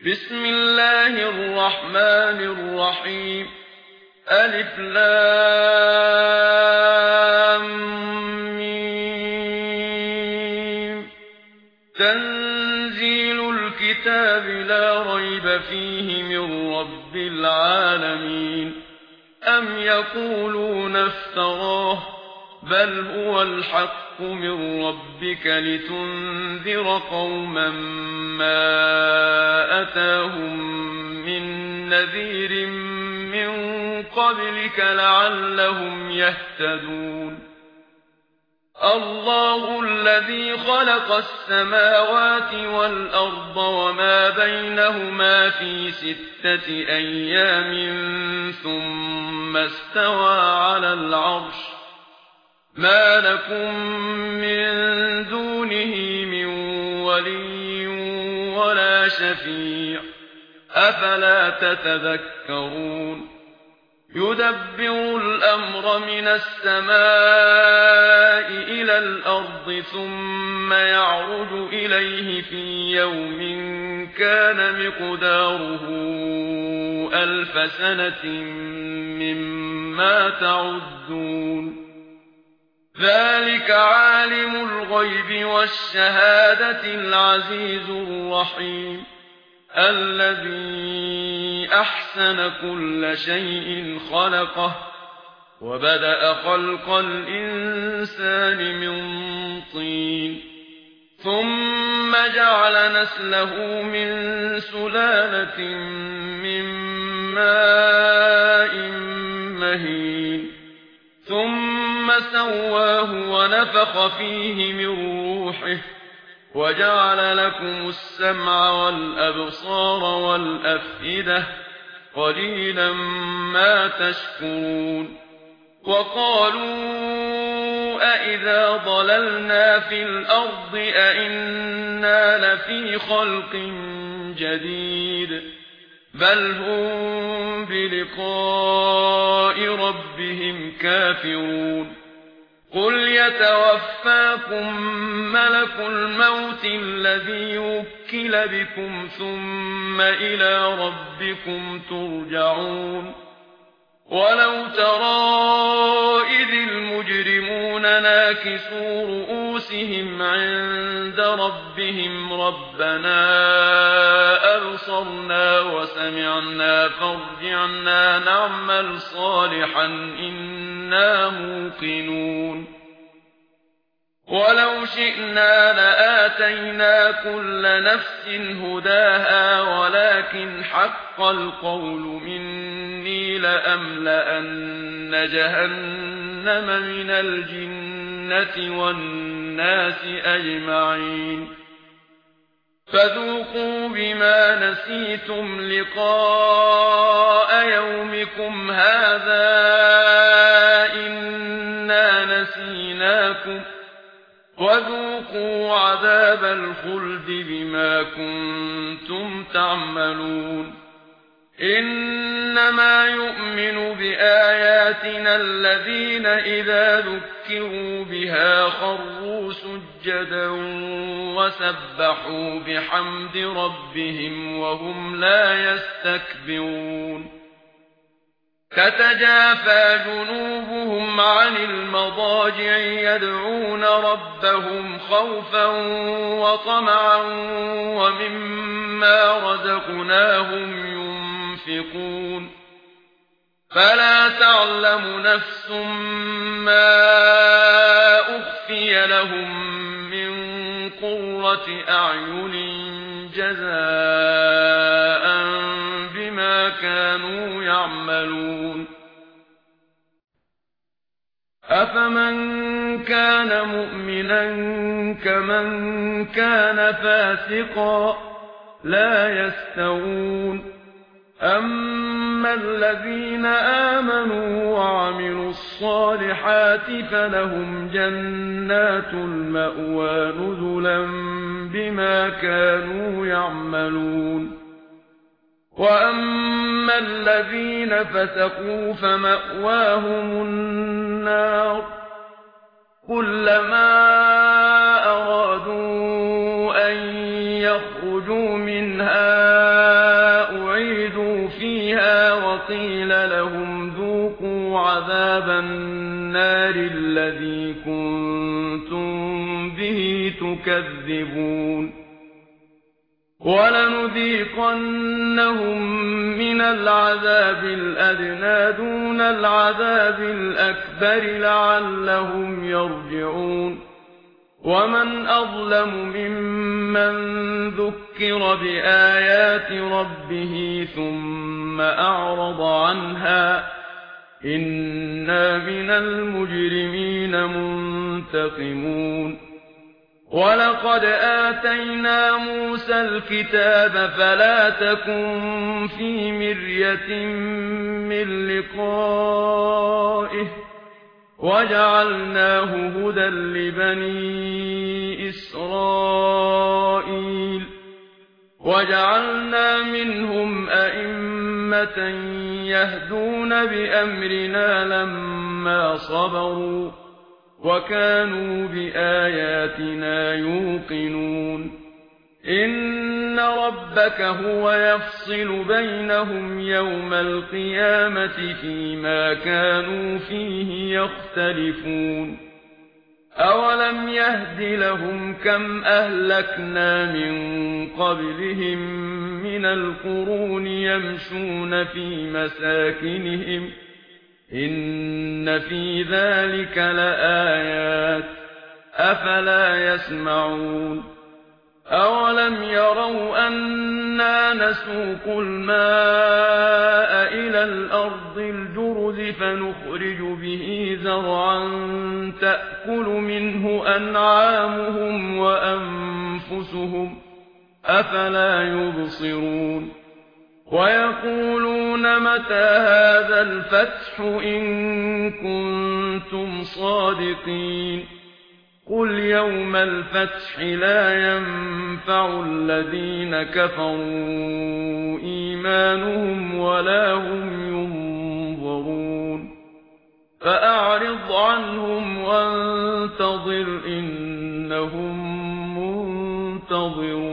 بسم الله الرحمن الرحيم ألف لام ميم تنزيل الكتاب لا ريب فيه من رب العالمين أم يقولون افتراه بل هو الحق من ربك لتنذر قوما ما أتاهم من نذير من قبلك لعلهم يهتدون الله الذي خلق السماوات والأرض وما بينهما في 6 أيام ثم استوى على العرش ما لكم من دونه من ولي ولا شفيع أفلا تتذكرون يدبر الأمر من السماء إلى الأرض ثم يعرج إليه في يوم كان مقداره 1000 سنة مما تعدون ذلك عالم الغيب والشهادة العزيز الرحيم الذي أحسن كل شيء خلقه وبدأ خلق الإنسان من طين ثم جعل نسله من سلالة من ماء مهين ثم سواه ونفخ فيه من روحه وجعل لكم السمع والأبصار والأفئدة قليلا ما تشكرون وقالوا أإذا ضللنا في الأرض أإنا لفي خلق جديد بل هم بلقاء ربهم كافرون قل يتوفاكم ملك الموت الذي وكل بكم ثم إلى ربكم ترجعون ولو ترى إذ المجرمون ناكسوا رؤوسهم عند ربهم ربنا أبصرنا وسمعنا فارجعنا نعمل صالحا إنا موقنون ولو شئنا لآتينا كل نفس هداها ولكن حق القول مني لأملأن جهنم من الجنة والناس أجمعين فذوقوا بما نسيتم لقاء يومكم هذا إنا نسيناكم وذوقوا عذاب الخلد بما كنتم تعملون إنما يؤمن بآياتنا الذين إذا ذكروا بها خروا سجدا وسبحوا بحمد ربهم وهم لا يستكبرون تتجافى جنوبهم عن المضاجع يدعون ربهم خوفا وطمعا ومما رزقناهم ينفقون فلا تعلم نفس ما أخفي لهم من قرة أعين جزاء بما كانوا يعملون أفمن كان مؤمنا كمن كان فاسقا لا يستوون أما الذين آمنوا وعملوا الصالحات فلهم جنات المأوى نزلا بما كانوا يعملون وأما الذين فسقوا فمأواهم النار كلما أرادوا أن يخرجوا منها الذي كنتم به تكذبون ولنذيقنهم من العذاب الأدنى دون العذاب الأكبر لعلهم يرجعون ومن أظلم ممن ذكر بآيات ربه ثم أعرض عنها إنا من المجرمين منتقمون ولقد آتينا موسى الكتاب فلا تكن في مرية من لقائه وجعلناه هدى لبني إسرائيل وجعلنا منهم أئمة يهدون بأمرنا لما صبروا وكانوا بآياتنا يوقنون إن ربك هو يفصل بينهم يوم القيامة فيما كانوا فيه يختلفون أولم يهد لهم كم أهلكنا من قبلهم من القرون يمشون في مساكنهم إن في ذلك لآيات أفلا يسمعون أولم يروا أنا نسوق الماء إلى الأرض الجرز فنخرج به زرعا تأكل منه أنعامهم وأنفسهم أفلا يبصرون ويقولون متى هذا الفتح إن كنتم صادقين قل يوم الفتح لا ينفع الذين كفروا إيمانهم ولا هم ينظرون فأعرض عنهم وانتظر إنهم منتظرون